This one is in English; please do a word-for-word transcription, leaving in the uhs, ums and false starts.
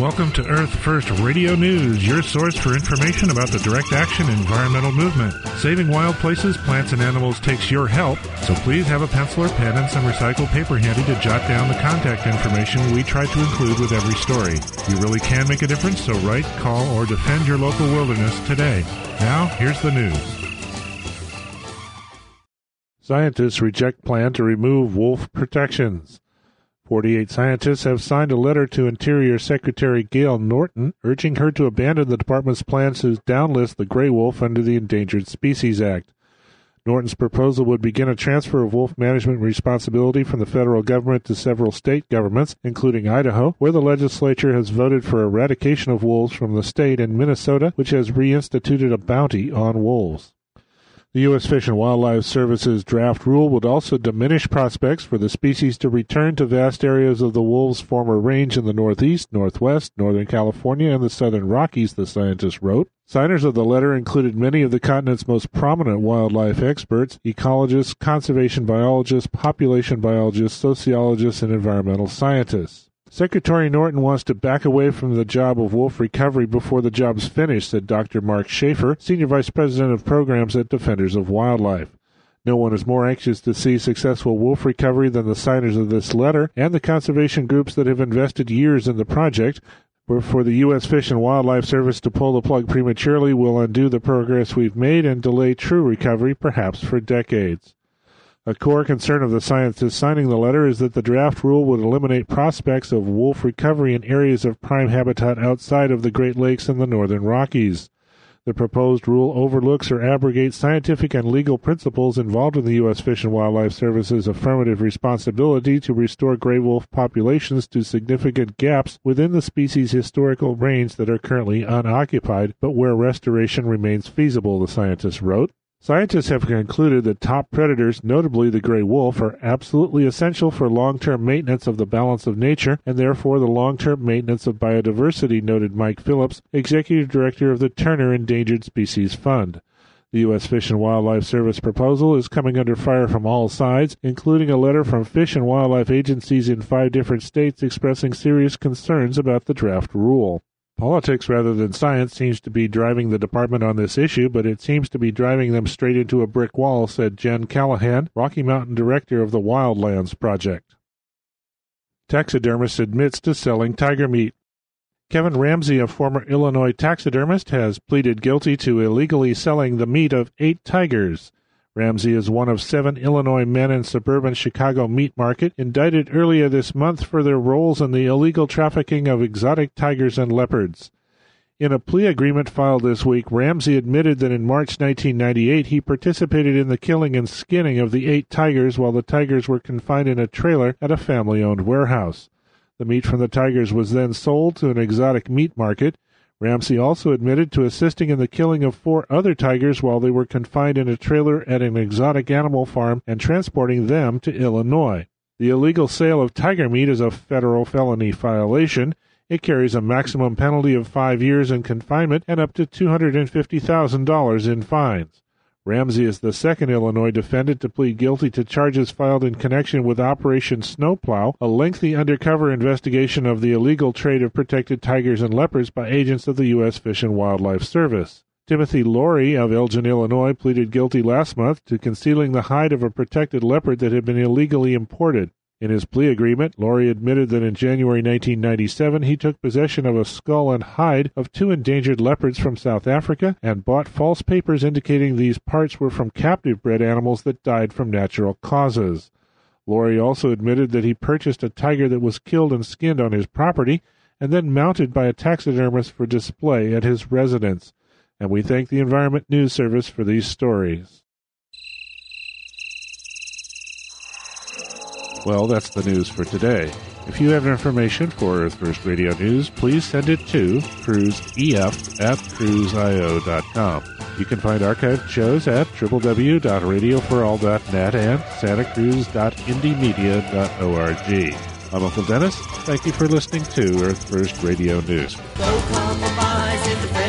Welcome to Earth First Radio News, your source for information about the direct action environmental movement. Saving wild places, plants, and animals takes your help, so please have a pencil or pen and some recycled paper handy to jot down the contact information we try to include with every story. You really can make a difference, so write, call, or defend your local wilderness today. Now, here's the news. Scientists reject plan to remove wolf protections. forty-eight scientists have signed a letter to Interior Secretary Gail Norton, urging her to abandon the department's plans to downlist the gray wolf under the Endangered Species Act. Norton's proposal would begin a transfer of wolf management responsibility from the federal government to several state governments, including Idaho, where the legislature has voted for eradication of wolves from the state, and Minnesota, which has reinstituted a bounty on wolves. The U S Fish and Wildlife Service's draft rule would also diminish prospects for the species to return to vast areas of the wolf's former range in the Northeast, Northwest, Northern California, and the Southern Rockies, the scientists wrote. Signers of the letter included many of the continent's most prominent wildlife experts, ecologists, conservation biologists, population biologists, sociologists, and environmental scientists. Secretary Norton wants to back away from the job of wolf recovery before the job's finished, said Doctor Mark Schaefer, Senior Vice President of Programs at Defenders of Wildlife. No one is more anxious to see successful wolf recovery than the signers of this letter and the conservation groups that have invested years in the project. For the U S Fish and Wildlife Service to pull the plug prematurely will undo the progress we've made and delay true recovery, perhaps for decades. A core concern of the scientists signing the letter is that the draft rule would eliminate prospects of wolf recovery in areas of prime habitat outside of the Great Lakes and the Northern Rockies. The proposed rule overlooks or abrogates scientific and legal principles involved in the U S Fish and Wildlife Service's affirmative responsibility to restore gray wolf populations to significant gaps within the species' historical range that are currently unoccupied, but where restoration remains feasible, the scientists wrote. Scientists have concluded that top predators, notably the gray wolf, are absolutely essential for long-term maintenance of the balance of nature and therefore the long-term maintenance of biodiversity, noted Mike Phillips, Executive Director of the Turner Endangered Species Fund. The U S Fish and Wildlife Service proposal is coming under fire from all sides, including a letter from fish and wildlife agencies in five different states expressing serious concerns about the draft rule. Politics rather than science seems to be driving the department on this issue, but it seems to be driving them straight into a brick wall, said Jen Callahan, Rocky Mountain Director of the Wildlands Project. Taxidermist admits to selling tiger meat. Kevin Ramsey, a former Illinois taxidermist, has pleaded guilty to illegally selling the meat of eight tigers. Ramsey is one of seven Illinois men in suburban Chicago meat market indicted earlier this month for their roles in the illegal trafficking of exotic tigers and leopards. In a plea agreement filed this week, Ramsey admitted that in March nineteen ninety-eight he participated in the killing and skinning of the eight tigers while the tigers were confined in a trailer at a family-owned warehouse. The meat from the tigers was then sold to an exotic meat market. Ramsey also admitted to assisting in the killing of four other tigers while they were confined in a trailer at an exotic animal farm and transporting them to Illinois. The illegal sale of tiger meat is a federal felony violation. It carries a maximum penalty of five years in confinement and up to two hundred fifty thousand dollars in fines. Ramsey is the second Illinois defendant to plead guilty to charges filed in connection with Operation Snowplow, a lengthy undercover investigation of the illegal trade of protected tigers and leopards by agents of the U S Fish and Wildlife Service. Timothy Laurie of Elgin, Illinois, pleaded guilty last month to concealing the hide of a protected leopard that had been illegally imported. In his plea agreement, Laurie admitted that in January nineteen ninety-seven he took possession of a skull and hide of two endangered leopards from South Africa and bought false papers indicating these parts were from captive-bred animals that died from natural causes. Laurie also admitted that he purchased a tiger that was killed and skinned on his property and then mounted by a taxidermist for display at his residence. And we thank the Environment News Service for these stories. Well, that's the news for today. If you have information for Earth First Radio News, please send it to cruiseef at cruise i o dot com. You can find archived shows at w w w dot radio for all dot net and santa cruz dot indie media dot org. I'm Uncle Dennis. Thank you for listening to Earth First Radio News.